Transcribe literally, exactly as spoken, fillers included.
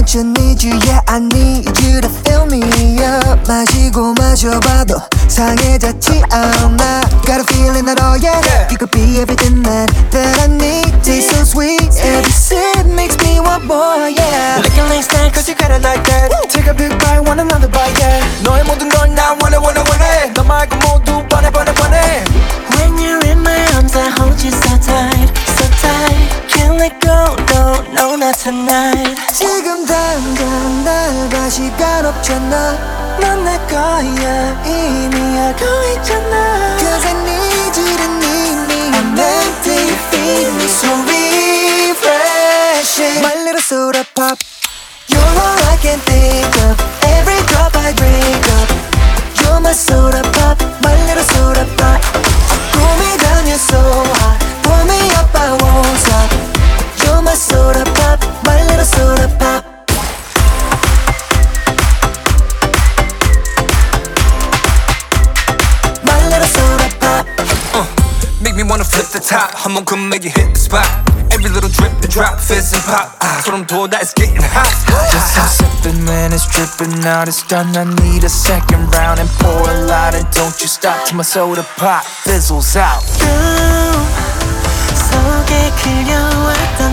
want you, need you, yeah I need you to fill me up. 마시고 마셔봐도 상해졌지 않아. Got a feeling that oh yeah, yeah. You could be everything that, that I need. Taste so sweet, every sip makes me want more, yeah. Licking like snacks, cause you got it like that. Take a big bite, want another bite, yeah. 너의 모든 걸 나 원해 원해 원해. 너 말고 모두 뻔해 뻔해 뻔해. When you're in my arms I hold you so tight, so tight. Can't let go, no, no, not tonight. 지금 당장 날 봐 시간 없잖아. 넌 내 거야 이미 알고 있잖아. Cause I need you to need me. I'm empty, feed me so refreshing. My little soda pop. You're all I can think of. Every drop I drink up. You're my soda pop, my little soda pop. Pull me down, you're so hot. Pull me up, I won't stop. You're my soda pop, my little soda pop. My little soda pop. uh, Make me wanna flip the top. 한번 come make you hit the spot. Every little drip, the drop, fizz and pop. 아, 소름 돋아, it's getting hot. Just stop sipping when it's dripping out. It's done, I need a second round. And pour a lot and don't you stop till my soda pop fizzles out. 꿈 속에 그려왔던